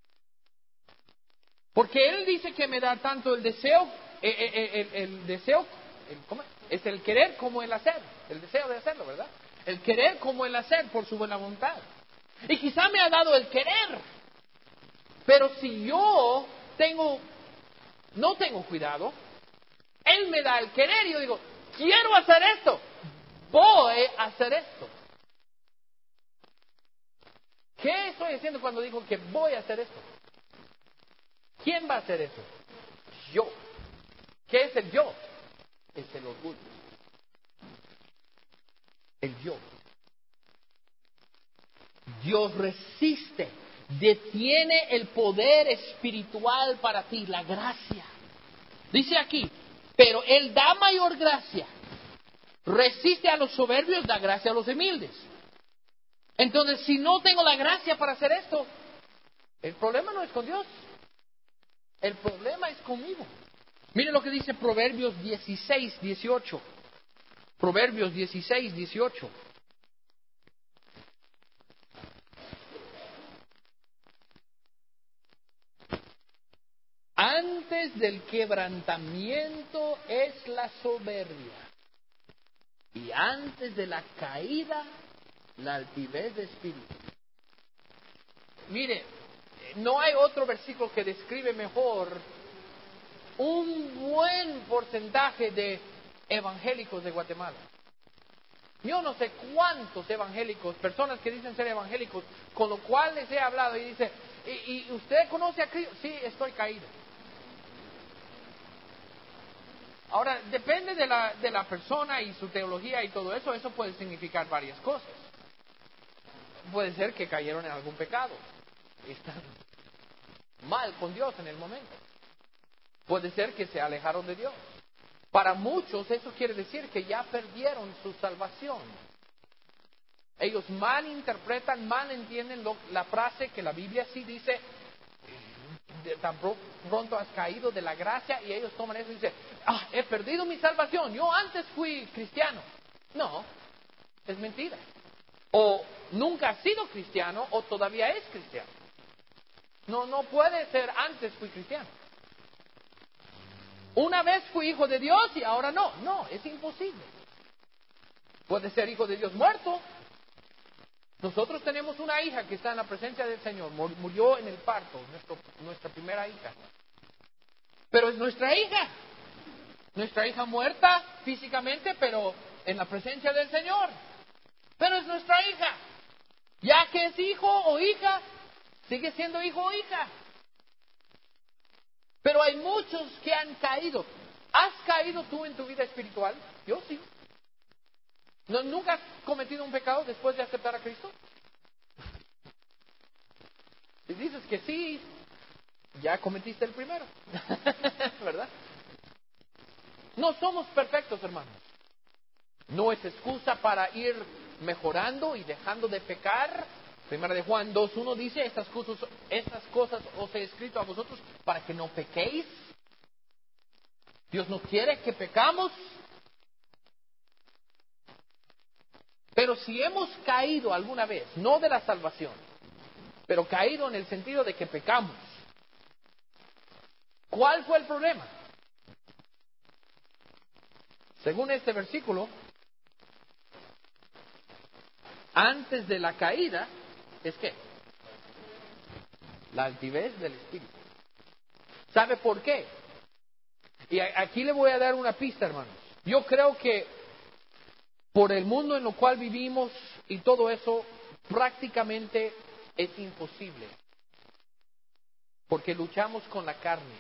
Porque Él dice que me da tanto el deseo, eh, eh, el, el deseo, el, ¿cómo? Es el querer como el hacer, el deseo de hacerlo, ¿verdad? El querer como el hacer por su buena voluntad. Y quizá me ha dado el querer, pero si yo tengo, no tengo cuidado, Él me da el querer y yo digo, quiero hacer esto, voy a hacer esto. ¿Qué estoy haciendo cuando digo que voy a hacer esto? ¿Quién va a hacer eso? Yo. ¿Qué es el yo? Es el orgullo. El yo. Dios resiste, detiene el poder espiritual para ti, la gracia. Dice aquí, pero Él da mayor gracia. Resiste a los soberbios, da gracia a los humildes. Entonces, si no tengo la gracia para hacer esto, el problema no es con Dios. El problema es conmigo. Mire lo que dice Proverbios dieciséis, dieciocho. Proverbios dieciséis, dieciocho. Antes del quebrantamiento es la soberbia, y antes de la caída, la altivez de espíritu. Mire, no hay otro versículo que describe mejor un buen porcentaje de evangélicos de Guatemala. Yo no sé cuántos evangélicos, personas que dicen ser evangélicos, con lo cual les he hablado y dice, ¿y, y usted conoce a Cristo? Sí, estoy caído. Ahora, depende de la, de la persona y su teología y todo eso, eso puede significar varias cosas. Puede ser que cayeron en algún pecado, están mal con Dios en el momento. Puede ser que se alejaron de Dios. Para muchos eso quiere decir que ya perdieron su salvación. Ellos mal interpretan, mal entienden lo, la frase que la Biblia sí dice, de, tan pronto has caído de la gracia, y ellos toman eso y dicen, ah, he perdido mi salvación, yo antes fui cristiano. No, es mentira. O nunca has sido cristiano o todavía es cristiano. No, no puede ser antes fui cristiano. Una vez fui hijo de Dios y ahora no. No, es imposible. Puede ser hijo de Dios muerto. Nosotros tenemos una hija que está en la presencia del Señor. Murió en el parto, nuestro, nuestra primera hija. Pero es nuestra hija. Nuestra hija muerta físicamente, pero en la presencia del Señor. Pero es nuestra hija. Ya que es hijo o hija, sigue siendo hijo o hija. Pero hay muchos que han caído. ¿Has caído tú en tu vida espiritual? Yo sí. ¿No, ¿Nunca has cometido un pecado después de aceptar a Cristo? Si dices que sí, ya cometiste el primero. ¿Verdad? No somos perfectos, hermanos. No es excusa para ir mejorando y dejando de pecar. Primera de Juan dos uno dice, estas cosas, estas cosas os he escrito a vosotros para que no pequéis. Dios no quiere que pecamos. Pero si hemos caído alguna vez, no de la salvación, pero caído en el sentido de que pecamos, ¿cuál fue el problema? Según este versículo, antes de la caída, ¿es qué? La altivez del espíritu. ¿Sabe por qué? Y aquí le voy a dar una pista, hermanos. Yo creo que por el mundo en el cual vivimos y todo eso, prácticamente es imposible. Porque luchamos con la carne.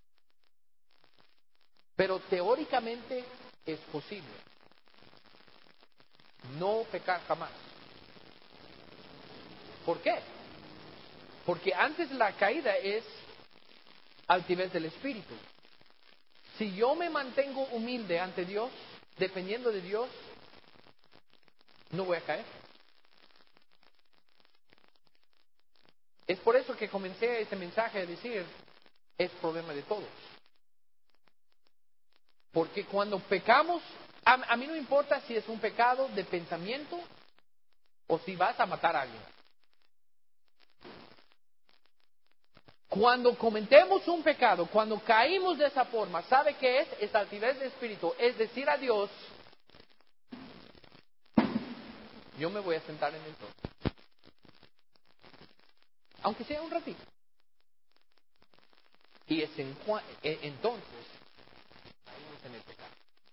Pero teóricamente es posible. No pecar jamás. ¿Por qué? Porque antes de la caída es altivez del espíritu. Si yo me mantengo humilde ante Dios, dependiendo de Dios, no voy a caer. Es por eso que comencé ese mensaje a decir, es problema de todos. Porque cuando pecamos, a, a mí no importa si es un pecado de pensamiento o si vas a matar a alguien. Cuando cometemos un pecado, cuando caímos de esa forma, ¿sabe qué es? Es altivez de espíritu. Es decir a Dios, yo me voy a sentar en el trono. Aunque sea un ratito. Y es en, entonces, caímos en el pecado.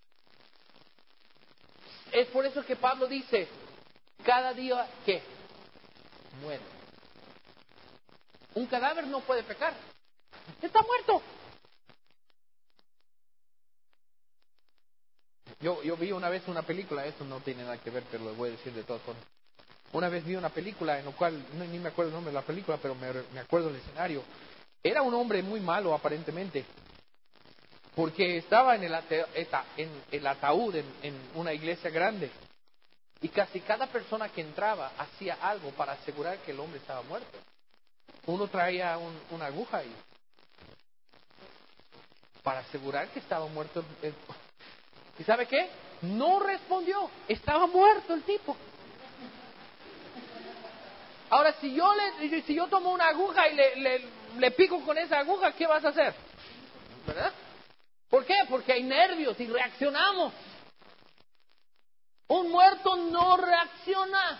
Es por eso que Pablo dice, cada día, ¿qué? Muere. Un cadáver no puede pecar. Está muerto. Yo, yo vi una vez una película, eso no tiene nada que ver, pero lo voy a decir de todas formas. Una vez vi una película en la cual, no, ni me acuerdo el nombre de la película, pero me, me acuerdo el escenario. Era un hombre muy malo aparentemente, porque estaba en el, ate, eta, en el ataúd en, en una iglesia grande. Y casi cada persona que entraba hacía algo para asegurar que el hombre estaba muerto. Uno traía un, una aguja y para asegurar que estaba muerto. El, ¿Y sabe qué? No respondió. Estaba muerto el tipo. Ahora, si yo le, si yo tomo una aguja y le, le, le pico con esa aguja, ¿qué vas a hacer? ¿Verdad? ¿Por qué? Porque hay nervios y reaccionamos. Un muerto no reacciona.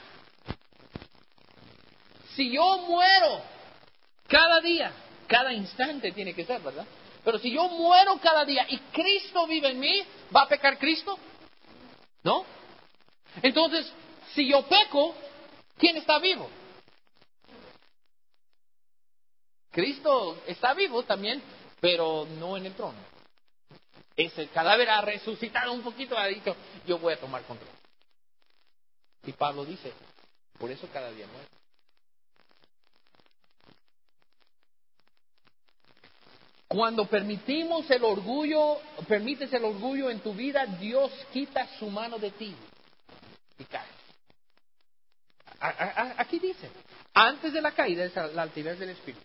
Si yo muero cada día, cada instante tiene que ser, ¿verdad? Pero si yo muero cada día y Cristo vive en mí, ¿va a pecar Cristo? ¿No? Entonces, si yo peco, ¿quién está vivo? Cristo está vivo también, pero no en el trono. Ese cadáver ha resucitado un poquito, ha dicho, yo voy a tomar control. Y Pablo dice, por eso cada día muere. Cuando permitimos el orgullo, permites el orgullo en tu vida, Dios quita su mano de ti y caes. A, a, aquí dice, antes de la caída es la altivez del espíritu.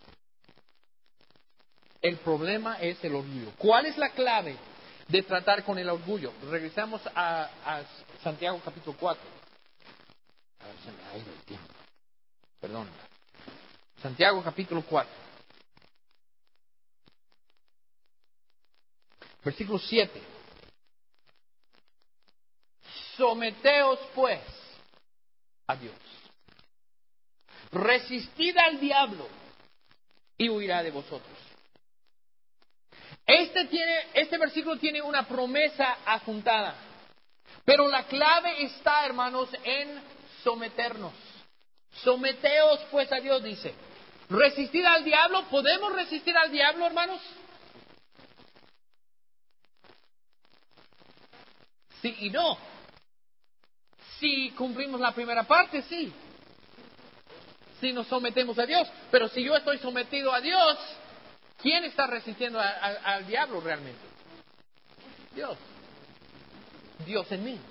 El problema es el orgullo. ¿Cuál es la clave de tratar con el orgullo? Regresamos a, a Santiago capítulo cuatro. A ver, se me ha ido el tiempo. Perdón. Santiago capítulo cuatro. Versículo siete. Someteos pues a Dios. Resistid al diablo y huirá de vosotros. Este, tiene, este versículo tiene una promesa adjuntada. Pero la clave está, hermanos, en someternos. Someteos pues a Dios, dice. Resistir al diablo. ¿Podemos resistir al diablo, hermanos? Sí y no. Si cumplimos la primera parte, sí. Si nos sometemos a Dios. Pero si yo estoy sometido a Dios, ¿quién está resistiendo a, a, al diablo realmente? Dios. Dios en mí.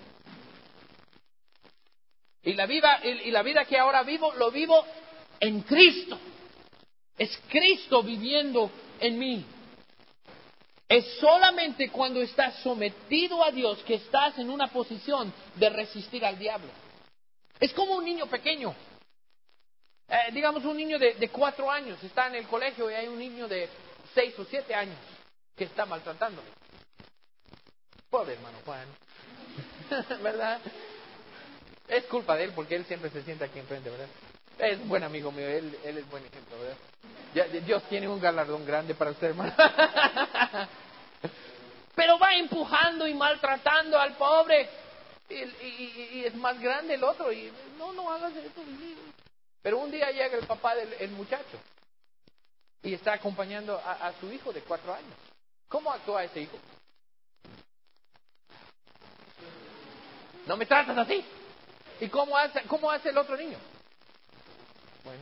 Y la vida, y la vida que ahora vivo, lo vivo en Cristo. Es Cristo viviendo en mí. Es solamente cuando estás sometido a Dios que estás en una posición de resistir al diablo. Es como un niño pequeño. Eh, digamos un niño de, de cuatro años está en el colegio y hay un niño de seis o siete años que está maltratándole. Pobre hermano Juan. ¿Verdad? Es culpa de él porque él siempre se sienta aquí enfrente, ¿verdad? Es un buen amigo mío, él, él es buen ejemplo, ¿verdad? Ya, Dios tiene un galardón grande para usted, hermano. Pero va empujando y maltratando al pobre. Y, y, y es más grande el otro. Y no, no hagas eso. Pero un día llega el papá del el muchacho. Y está acompañando a, a su hijo de cuatro años. ¿Cómo actúa ese hijo? No me tratas así. ¿Y cómo hace, cómo hace el otro niño? Bueno.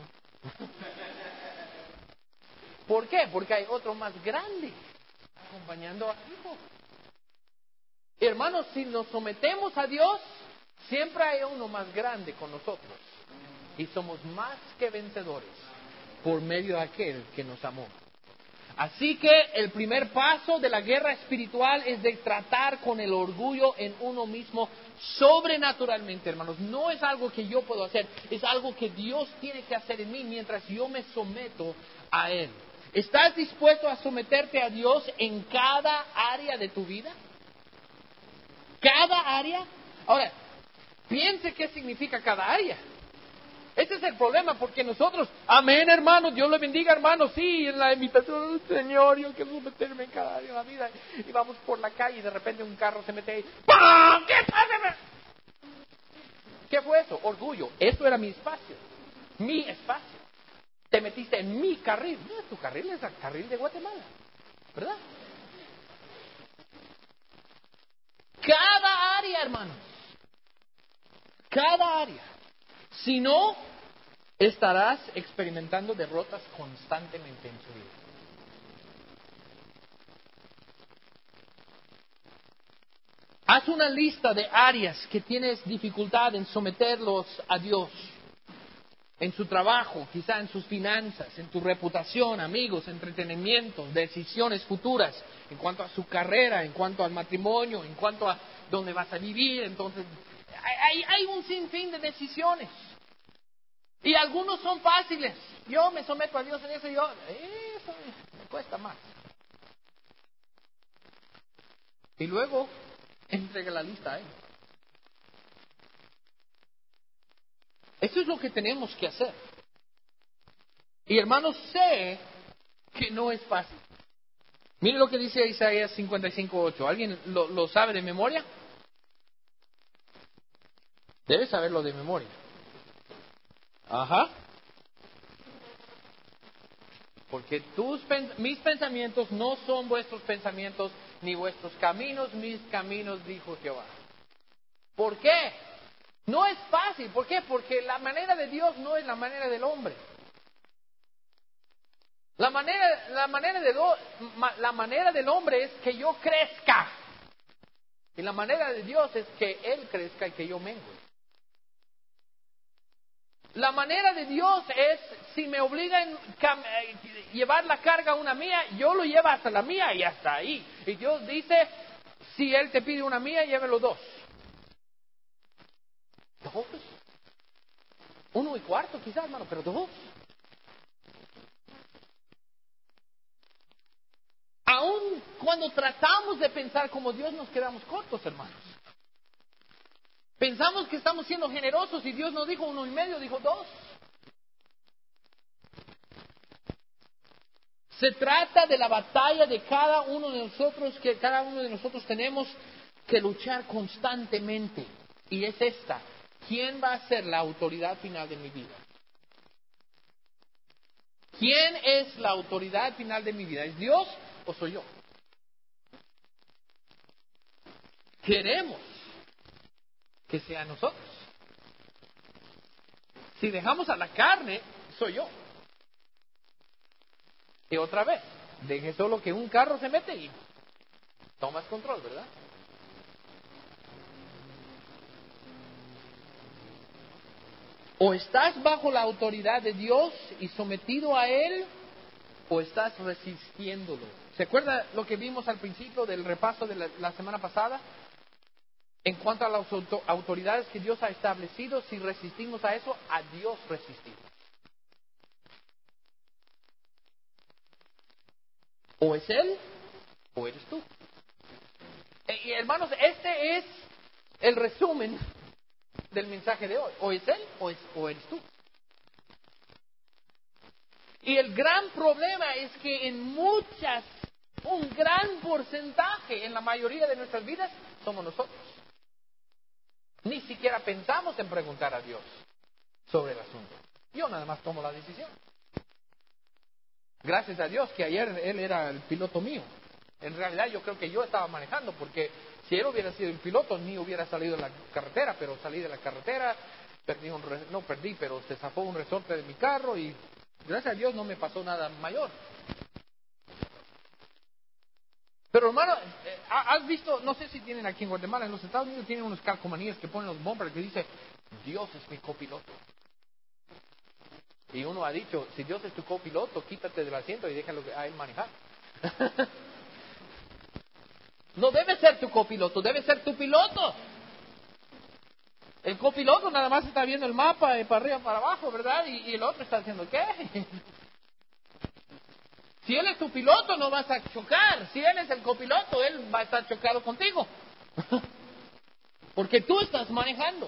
¿Por qué? Porque hay otro más grande acompañando al hijo. Hermanos, si nos sometemos a Dios, siempre hay uno más grande con nosotros. Y somos más que vencedores por medio de aquel que nos amó. Así que el primer paso de la guerra espiritual es de tratar con el orgullo en uno mismo sobrenaturalmente, hermanos. No es algo que yo puedo hacer, es algo que Dios tiene que hacer en mí mientras yo me someto a Él. ¿Estás dispuesto a someterte a Dios en cada área de tu vida? ¿Cada área? Ahora, piense qué significa cada área. Ese es el problema, porque nosotros, amén, hermano, Dios le bendiga, hermano, sí, en la invitación, Señor, yo quiero meterme en cada área de la vida, y vamos por la calle y de repente un carro se mete ahí, ¡pam! ¿Qué pasa? ¿Qué fue eso? Orgullo. Eso era mi espacio, mi espacio. Te metiste en mi carril. No, tu carril es el carril de Guatemala, ¿verdad? Cada área, hermanos, cada área. Si no, estarás experimentando derrotas constantemente en tu vida. Haz una lista de áreas que tienes dificultad en someterlos a Dios. En su trabajo, quizá en sus finanzas, en tu reputación, amigos, entretenimiento, decisiones futuras, en cuanto a su carrera, en cuanto al matrimonio, en cuanto a dónde vas a vivir. Entonces, hay, hay un sinfín de decisiones. Y algunos son fáciles. Yo me someto a Dios en eso y yo, eso me cuesta más. Y luego, entrega la lista a Él. Eso es lo que tenemos que hacer. Y hermanos, sé que no es fácil. Mire lo que dice Isaías cincuenta y cinco ocho. ¿Alguien lo, lo sabe de memoria? Debe saberlo de memoria. Ajá. Porque tus, mis pensamientos no son vuestros pensamientos, ni vuestros caminos, mis caminos, dijo Jehová. ¿Por qué? No es fácil. ¿Por qué? Porque la manera de Dios no es la manera del hombre. La manera, la manera, de do, la manera del hombre es que yo crezca. Y la manera de Dios es que Él crezca y que yo mengue. La manera de Dios es, si me obligan a llevar la carga a una mía, yo lo llevo hasta la mía y hasta ahí. Y Dios dice, si Él te pide una mía, llévelo dos. Dos. Uno y cuarto quizás, hermano, pero dos. Aún cuando tratamos de pensar como Dios, nos quedamos cortos, hermanos. Pensamos que estamos siendo generosos y Dios nos dijo uno y medio, dijo dos. Se trata de la batalla de cada uno de nosotros, que cada uno de nosotros tenemos que luchar constantemente. Y es esta: ¿quién va a ser la autoridad final de mi vida? ¿Quién es la autoridad final de mi vida? ¿Es Dios o soy yo? Queremos que sea nosotros. Si dejamos a la carne, soy yo. Y otra vez, deje solo que un carro se mete y tomas control, ¿verdad? O estás bajo la autoridad de Dios y sometido a Él, o estás resistiéndolo. ¿Se acuerda lo que vimos al principio del repaso de la, la semana pasada? En cuanto a las autoridades que Dios ha establecido, si resistimos a eso, a Dios resistimos. O es Él, o eres tú. Y hermanos, este es el resumen del mensaje de hoy. O es Él, o, es, o eres tú. Y el gran problema es que en muchas, un gran porcentaje, en la mayoría de nuestras vidas, somos nosotros. Ni siquiera pensamos en preguntar a Dios sobre el asunto. Yo nada más tomo la decisión. Gracias a Dios que ayer Él era el piloto mío. En realidad yo creo que yo estaba manejando, porque si Él hubiera sido el piloto, ni hubiera salido de la carretera, pero salí de la carretera, perdí un re... no perdí, pero se zafó un resorte de mi carro y gracias a Dios no me pasó nada mayor. Pero hermano, ¿has visto? No sé si tienen aquí en Guatemala, en los Estados Unidos tienen unos calcomanías que ponen los bumpers que dice, Dios es mi copiloto. Y uno ha dicho, si Dios es tu copiloto, quítate del asiento y déjalo a Él manejar. No debe ser tu copiloto, debe ser tu piloto. El copiloto nada más está viendo el mapa de para arriba, para abajo, ¿verdad? Y, y el otro está haciendo ¿qué? Si él es tu piloto, no vas a chocar. Si él es el copiloto, él va a estar chocado contigo. Porque tú estás manejando.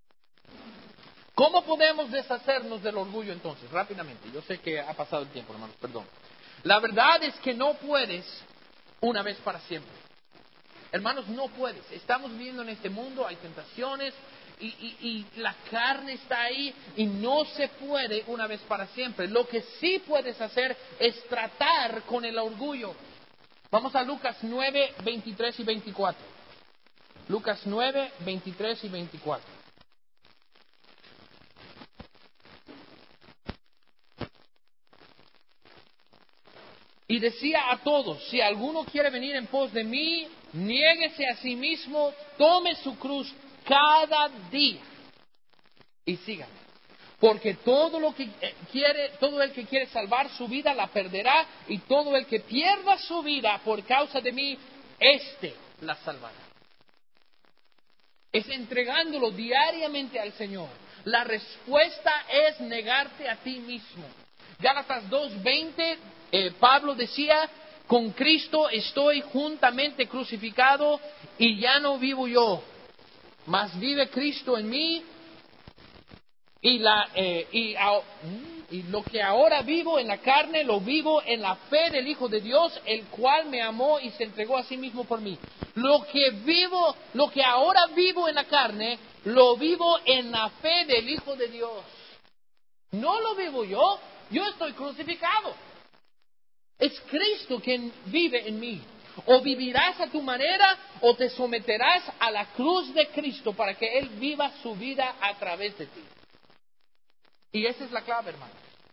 ¿Cómo podemos deshacernos del orgullo entonces? Rápidamente. Yo sé que ha pasado el tiempo, hermanos, perdón. La verdad es que no puedes una vez para siempre. Hermanos, no puedes. Estamos viviendo en este mundo, hay tentaciones y, y, y la carne está ahí y no se puede una vez para siempre. Lo que sí puedes hacer es tratar con el orgullo. Vamos a Lucas nueve, veintitrés y veinticuatro. Lucas nueve, veintitrés y veinticuatro. Y decía a todos, si alguno quiere venir en pos de mí, niéguese a sí mismo, tome su cruz cada día y sígame. Porque todo lo que quiere, todo el que quiere salvar su vida la perderá, y todo el que pierda su vida por causa de mí, éste la salvará. Es entregándolo diariamente al Señor. La respuesta es negarte a ti mismo. Gálatas dos veinte, eh, Pablo decía, con Cristo estoy juntamente crucificado y ya no vivo yo, mas vive Cristo en mí, y, la, eh, y, y lo que ahora vivo en la carne lo vivo en la fe del Hijo de Dios, el cual me amó y se entregó a sí mismo por mí. Lo que vivo, lo que ahora vivo en la carne, lo vivo en la fe del Hijo de Dios. No lo vivo yo, yo estoy crucificado. Es Cristo quien vive en mí. O vivirás a tu manera o te someterás a la cruz de Cristo para que Él viva su vida a través de ti. Y esa es la clave, hermano.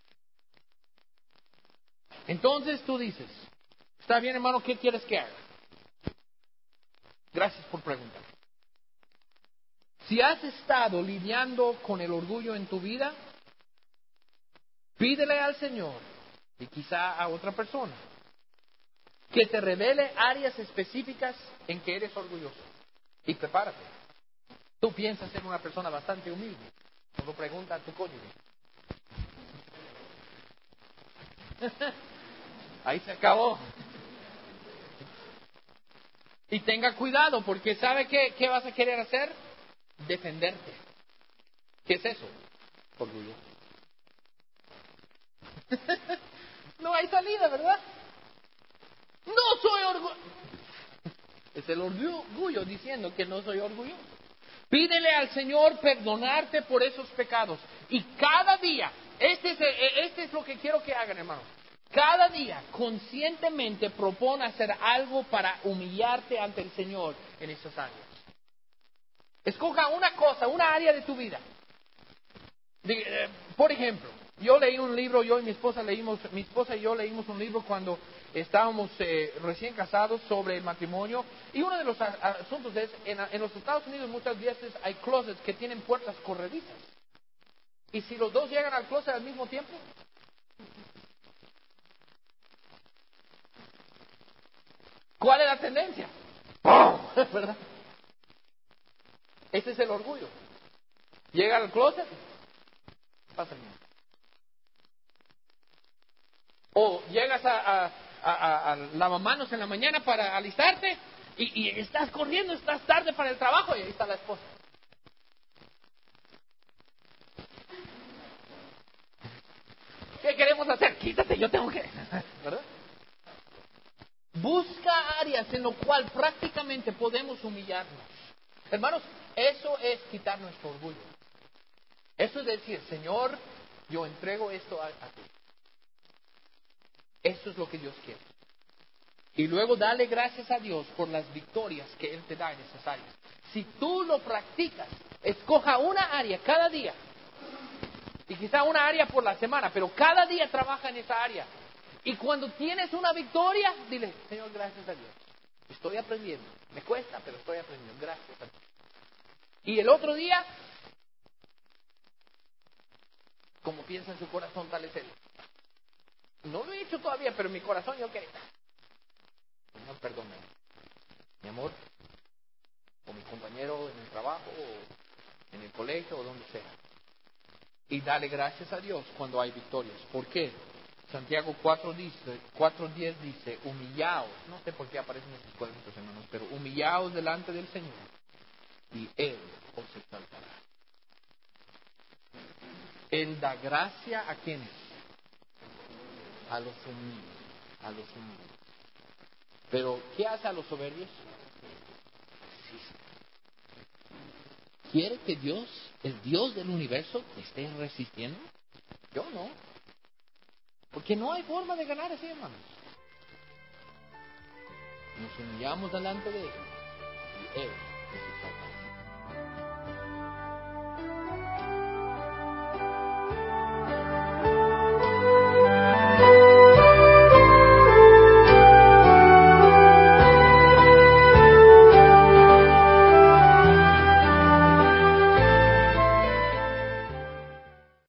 Entonces tú dices, está bien, hermano, ¿qué quieres que haga? Gracias por preguntar. Si has estado lidiando con el orgullo en tu vida, pídele al Señor y quizá a otra persona que te revele áreas específicas en que eres orgulloso. Y prepárate. Tú piensas ser una persona bastante humilde. Solo pregunta a tu cónyuge. Ahí se acabó. Y tenga cuidado, porque ¿sabe qué, qué vas a querer hacer? Defenderte. ¿Qué es eso? Orgullo. No hay salida, ¿verdad? No soy orgulloso. Es el orgullo diciendo que no soy orgulloso. Pídele al Señor perdonarte por esos pecados. Y cada día, este es, este es lo que quiero que hagan, hermano. Cada día, conscientemente propone hacer algo para humillarte ante el Señor en esas áreas. Escoja una cosa, una área de tu vida. Por ejemplo, yo leí un libro, yo y mi esposa leímos, mi esposa y yo leímos un libro cuando estábamos eh, recién casados sobre el matrimonio. Y uno de los asuntos es, en, en los Estados Unidos muchas veces hay closets que tienen puertas corredizas. Y si los dos llegan al closet al mismo tiempo, ¿cuál es la tendencia? ¿Verdad? Ese es el orgullo. Llega al closet, pasa el mismo. O llegas a, a, a, a lavamanos en la mañana para alistarte y, y estás corriendo, estás tarde para el trabajo y ahí está la esposa. ¿Qué queremos hacer? Quítate, yo tengo que... ¿Verdad? Busca áreas en lo cual prácticamente podemos humillarnos. Hermanos, eso es quitar nuestro orgullo. Eso es decir, Señor, yo entrego esto a, a ti. Eso es lo que Dios quiere. Y luego dale gracias a Dios por las victorias que Él te da en esas áreas. Si tú lo practicas, escoja una área cada día. Y quizá una área por la semana, pero cada día trabaja en esa área. Y cuando tienes una victoria, dile, Señor, gracias a Dios. Estoy aprendiendo. Me cuesta, pero estoy aprendiendo. Gracias a Dios. Y el otro día, como piensa en su corazón, tal es él. No lo he hecho todavía, pero en mi corazón yo quería. Señor, perdóname. Mi amor, o mi compañero en el trabajo, o en el colegio, o donde sea. Y dale gracias a Dios cuando hay victorias. ¿Por qué? Santiago cuatro dice, cuatro diez dice, humillaos. No sé por qué aparecen estos cuadritos, hermanos, pero humillaos delante del Señor y Él os exaltará. Él da gracia a quienes, a los humildes, a los humildes. Pero ¿qué hace a los soberbios? ¿Quiere que Dios, el Dios del universo, esté resistiendo? Yo no. Porque no hay forma de ganar así, hermanos. Nos humillamos delante de Él y Él